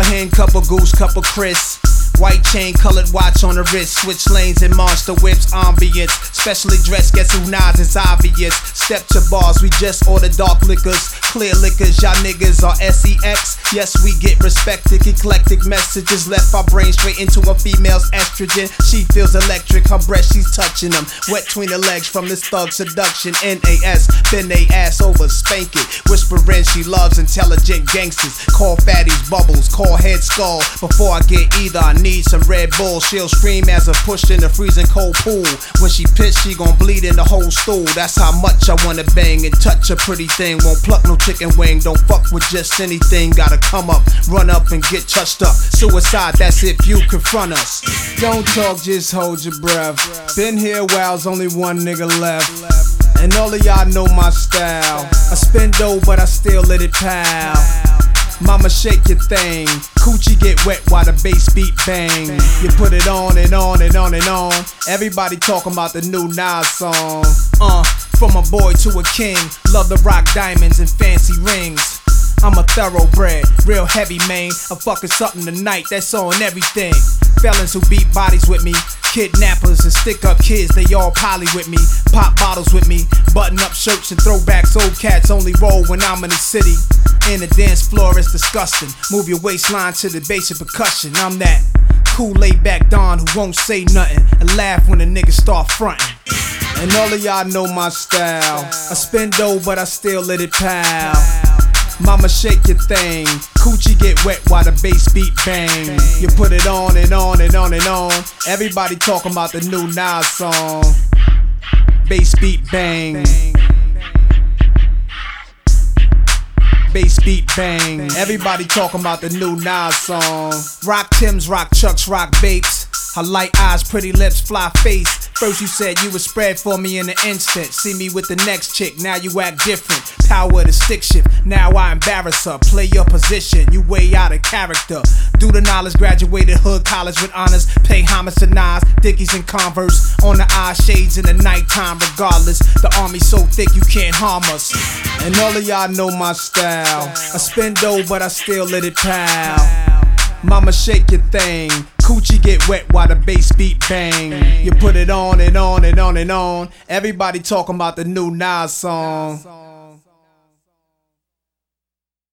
of hen, cup of goose, cup of Chris. White chain, colored watch on the wrist. Switch lanes and monster whips, ambience. Specially dressed, guess who Nas is obvious. Step to bars, we just order dark liquors. Clear liquors, y'all niggas are sex. Yes, we get respected. Eclectic messages left our brain straight into a female's estrogen. She feels electric, her breast, she's touching them. Wet between the legs from this thug seduction. NAS, bend they ass over, spank it. Whispering she loves intelligent gangsters. Call fatties bubbles, call head skull. Before I get either, I need some Red Bull. She'll scream as I pushed in the freezing cold pool. When she pissed, she gon' bleed in the whole stool. That's how much I wanna bang and touch a pretty thing. Won't pluck no chicken wing, don't fuck with just anything. Gotta come up, run up and get touched up. Suicide, that's if you confront us. Don't talk, just hold your breath. Been here a while's only one nigga left. And all of y'all know my style. I spend dough, but I still let it pile. Mama, shake your thing. Coochie get wet while the bass beat bang. You put it on and on and on and on. Everybody talking about the new Nas song. From a boy to a king. Love to rock diamonds and fancy rings. I'm a thoroughbred, real heavy man. I'm fucking something tonight, that's on everything. Felons who beat bodies with me. Kidnappers and stick up kids, they all poly with me. Pop bottles with me, button up shirts and throwbacks. Old cats only roll when I'm in the city. In the dance floor, it's disgusting. Move your waistline to the basic percussion. I'm that cool laid back Don who won't say nothing and laugh when the niggas start frontin'. And all of y'all know my style. I spend dough, but I still let it pile. Mama, shake your thing. Coochie get wet while the bass beat bang. You put it on and on and on and on. Everybody talking about the new Nas song. Bass beat bang. Bass beat bang. Everybody talking about the new Nas song. Rock Tims, rock Chucks, rock Bapes. Her light eyes, pretty lips, fly face. First you said you would spread for me in an instant. See me with the next chick, now you act different. Power of the stick shift, now I embarrass her. Play your position, you way out of character. Do the knowledge, graduated hood college with honors. Pay homage to Nas, Dickies and Converse. On the eye shades in the nighttime regardless. The army so thick you can't harm us. And all of y'all know my style. I spend dough but I still let it pile. Mama, shake your thing. Coochie get wet while the bass beat bang. You put it on and on and on and on. Everybody talking about the new Nas song.